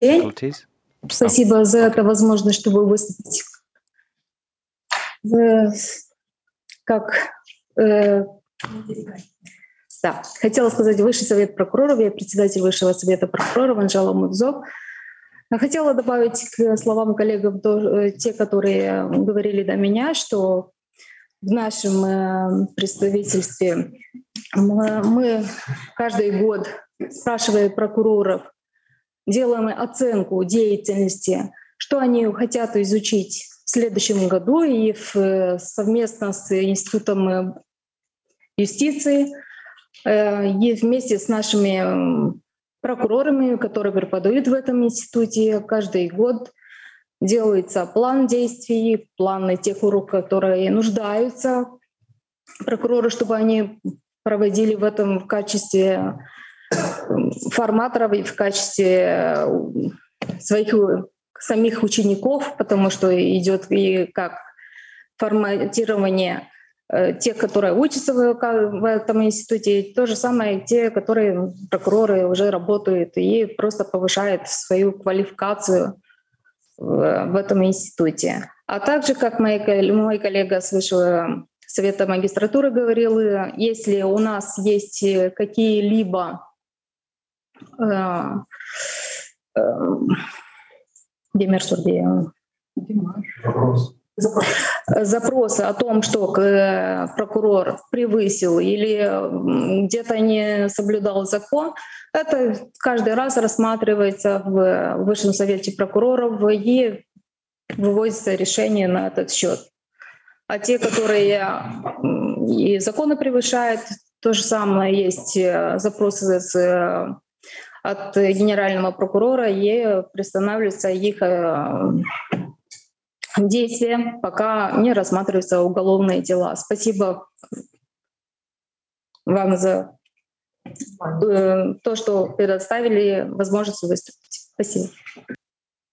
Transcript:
difficulties? Спасибо за окей. эту возможность, чтобы выступить. В- Как да, хотела сказать Высший совет прокуроров, я председатель Высшего совета прокуроров Анжела Мудзок. Хотела добавить к словам коллегам те, которые говорили до меня, что в нашем представительстве мы каждый год, спрашивая прокуроров, делаем оценку деятельности, что они хотят изучить в следующем году, и совместно с Институтом юстиции и вместе с нашими прокурорами, которые преподают в этом институте, каждый год делается план действий, планы тех уроков, которые нуждаются прокуроры, чтобы они проводили в этом в качестве форматоров и в качестве своих самих учеников, потому что идет и как форматирование тех, которые учатся в этом институте, и то же самое те, которые прокуроры уже работают и просто повышают свою квалификацию в этом институте. А также, как мой коллега с Высшего совета магистратуры говорил, если у нас есть какие-либо запросы о том, что прокурор превысил или где-то не соблюдал закон, это каждый раз рассматривается в Высшем совете прокуроров и выводится решение на этот счет. А те, которые и законы превышают, то же самое есть запросы от генерального прокурора, и приостанавливаются их действия, пока не рассматриваются уголовные дела. Спасибо вам за то, что предоставили возможность выступить. Спасибо.